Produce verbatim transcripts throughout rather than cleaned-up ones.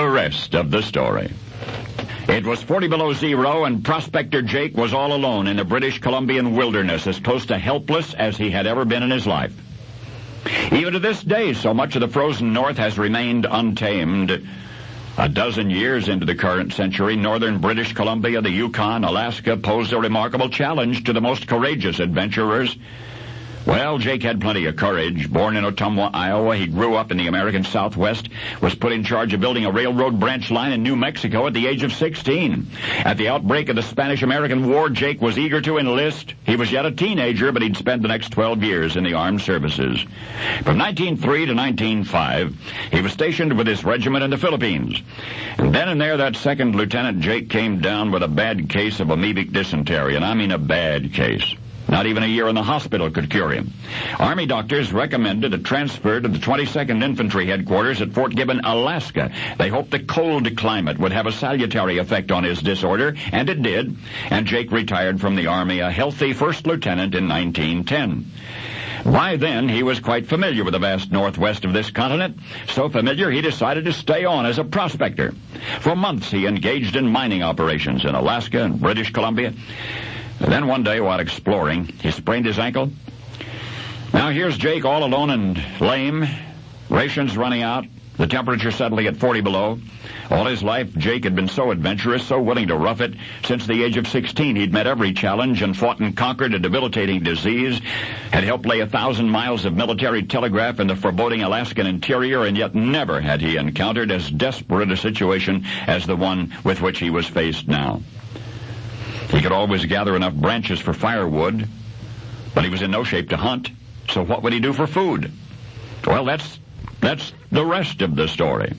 the rest of the story. It was forty below zero, and Prospector Jake was all alone in the British Columbian wilderness, as close to helpless as he had ever been in his life. Even to this day, so much of the frozen north has remained untamed. A dozen years into the current century, northern British Columbia, the Yukon, Alaska posed a remarkable challenge to the most courageous adventurers. Well, Jake had plenty of courage. Born in Ottumwa, Iowa, he grew up in the American Southwest, was put in charge of building a railroad branch line in New Mexico at the age of sixteen. At the outbreak of the Spanish-American War, Jake was eager to enlist. He was yet a teenager, but he'd spent the next twelve years in the armed services. From nineteen oh three to nineteen oh five, he was stationed with his regiment in the Philippines. And then and there, that second lieutenant, Jake, came down with a bad case of amoebic dysentery, and I mean a bad case. Not even a year in the hospital could cure him. Army doctors recommended a transfer to the twenty-second Infantry Headquarters at Fort Gibbon, Alaska. They hoped the cold climate would have a salutary effect on his disorder, and it did, and Jake retired from the Army a healthy first lieutenant in nineteen ten. By then, he was quite familiar with the vast northwest of this continent. So familiar, he decided to stay on as a prospector. For months, he engaged in mining operations in Alaska and British Columbia. Then one day, while exploring, he sprained his ankle. Now here's Jake all alone and lame, rations running out, the temperature settling at forty below. All his life, Jake had been so adventurous, so willing to rough it. Since the age of sixteen, he'd met every challenge and fought and conquered a debilitating disease, had helped lay a thousand miles of military telegraph in the foreboding Alaskan interior, and yet never had he encountered as desperate a situation as the one with which he was faced now. He could always gather enough branches for firewood, but he was in no shape to hunt, so what would he do for food? Well, that's that's the rest of the story.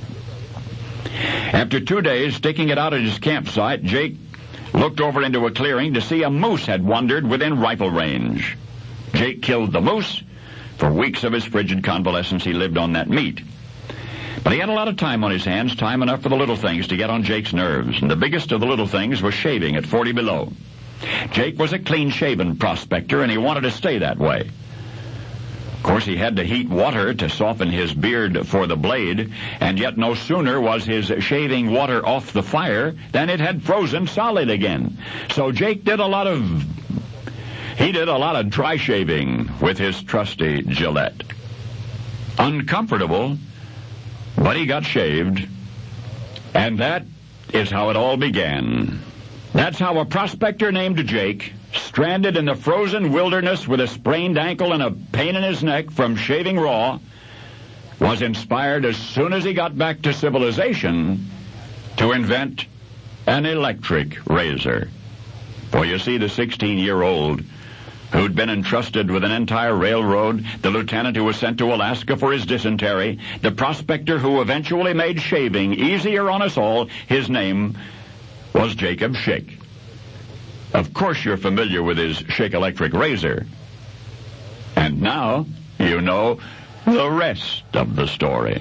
After two days sticking it out at his campsite, Jake looked over into a clearing to see a moose had wandered within rifle range. Jake killed the moose. For weeks of his frigid convalescence, he lived on that meat. But he had a lot of time on his hands, time enough for the little things to get on Jake's nerves, and the biggest of the little things was shaving at forty below. Jake was a clean-shaven prospector, and he wanted to stay that way. Of course, he had to heat water to soften his beard for the blade, and yet no sooner was his shaving water off the fire than it had frozen solid again. So Jake did a lot of... he did a lot of dry shaving with his trusty Gillette. Uncomfortable, but he got shaved, and that is how it all began. That's how a prospector named Jake, stranded in the frozen wilderness with a sprained ankle and a pain in his neck from shaving raw, was inspired as soon as he got back to civilization to invent an electric razor. For you see, the sixteen-year-old who'd been entrusted with an entire railroad, the lieutenant who was sent to Alaska for his dysentery, the prospector who eventually made shaving easier on us all, his name was Jacob Schick. Of course you're familiar with his Schick electric razor. And now you know the rest of the story.